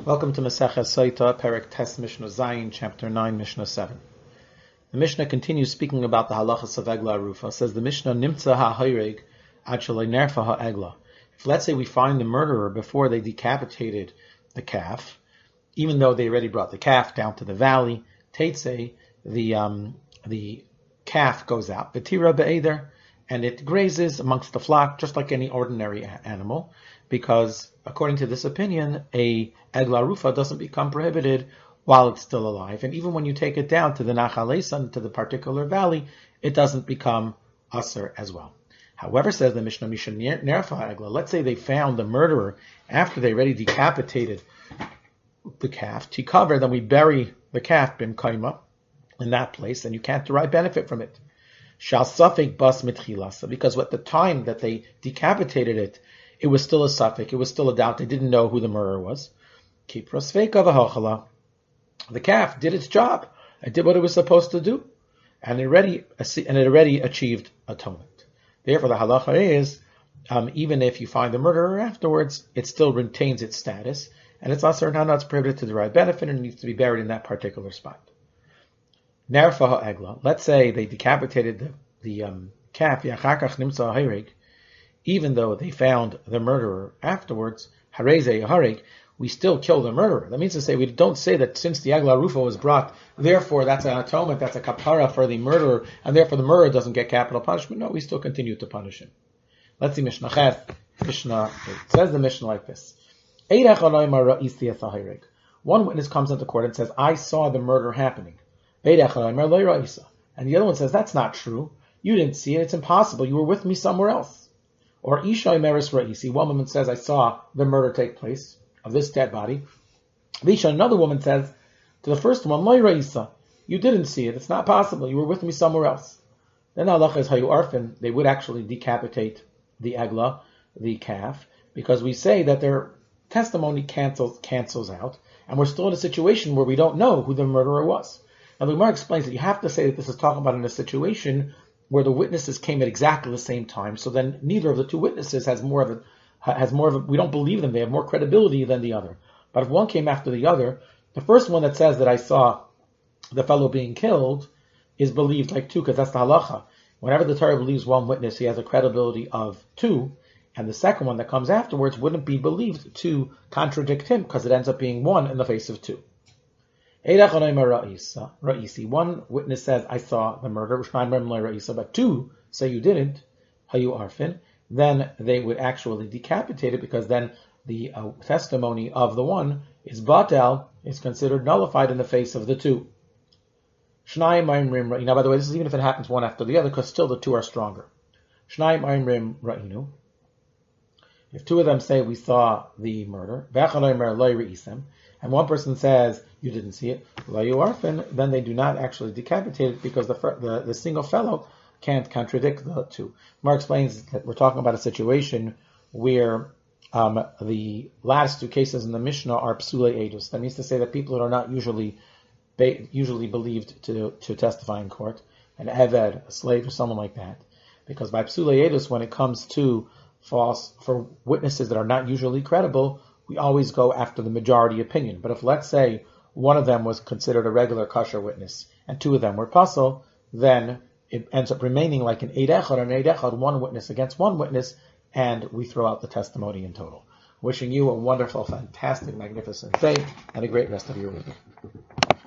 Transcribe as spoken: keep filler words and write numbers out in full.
Welcome to Maseches Sotah, Perek Tes Mishnah Zayin, Chapter nine, Mishnah seven. The Mishnah continues speaking about the halachas of Egla Arufa. It says the Mishnah, Nimtza ha-hayreg ad shalei nerfa ha-egla. If let's say we find the murderer before they decapitated the calf, even though they already brought the calf down to the valley, Teitze, the um, the calf goes out, Betira be'eder, and it grazes amongst the flock just like any ordinary animal, because according to this opinion, a Egla Arufa doesn't become prohibited while it's still alive. And even when you take it down to the Nachal Eisan, to the particular valley, it doesn't become Asr as well. However, says the Mishnah, Misha Nerfa Egla, let's say they found the murderer after they already decapitated the calf, Tikaver, then we bury the calf, Bim Kaima, in that place, and you can't derive benefit from it. Shal Safek Bas Mitchilasa, because at the time that they decapitated it, it was still a suffix, it was still a doubt, they didn't know who the murderer was. The calf did its job, it did what it was supposed to do, and it already, and it already achieved atonement. Therefore, the halacha is, um, even if you find the murderer afterwards, it still retains its status, and it's asur now it's prohibited to derive benefit, and it needs to be buried in that particular spot. Nerfa ha'egla, let's say they decapitated the, the um, calf, yachakach nimtza ha'hayreg, even though they found the murderer afterwards, hareze hareg, we still kill the murderer. That means to say, we don't say that since the Egla Arufa was brought, therefore that's an atonement, that's a kapara for the murderer, and therefore the murderer doesn't get capital punishment. No, we still continue to punish him. Let's see Mishnah Ches, Mishnah eight. It says the Mishnah like this. One witness comes into court and says, I saw the murder happening. And the other one says, that's not true. You didn't see it, it's impossible. You were with me somewhere else. Or Isha Meris Ra'isi, one woman says, I saw the murder take place of this dead body. Isha, another woman says to the first one, Loi Ra'isa, you didn't see it, it's not possible, you were with me somewhere else. Then Allah is Hayu Arfin, they would actually decapitate the Egla, the calf, because we say that their testimony cancels cancels out, and we're still in a situation where we don't know who the murderer was. Now the Gemara explains that you have to say that this is talking about in a situation where the witnesses came at exactly the same time, so then neither of the two witnesses has more of a, has more of a, we don't believe them, they have more credibility than the other. But if one came after the other, the first one that says that I saw the fellow being killed is believed like two, because that's the halacha. Whenever the Torah believes one witness, he has a credibility of two, and the second one that comes afterwards wouldn't be believed to contradict him, because it ends up being one in the face of two. One witness says, I saw the murder, but two say you didn't, then they would actually decapitate it, because then the uh, testimony of the one is batel, is considered nullified in the face of the two. Now, by the way, this is even if it happens one after the other, because still the two are stronger. If two of them say we saw the murder, and one person says you didn't see it, then they do not actually decapitate it, because the, the, the single fellow can't contradict the two. Mark explains that we're talking about a situation where um, the last two cases in the Mishnah are psule edus. That means to say that people that are not usually usually believed to, to testify in court, an eved, a slave, or someone like that. Because by psule edus, when it comes to false, for witnesses that are not usually credible, we always go after the majority opinion. But if, let's say, one of them was considered a regular kosher witness, and two of them were pasul, then it ends up remaining like an eid echad, an eid echad, one witness against one witness, and we throw out the testimony in total. Wishing you a wonderful, fantastic, magnificent day, and a great rest of your week.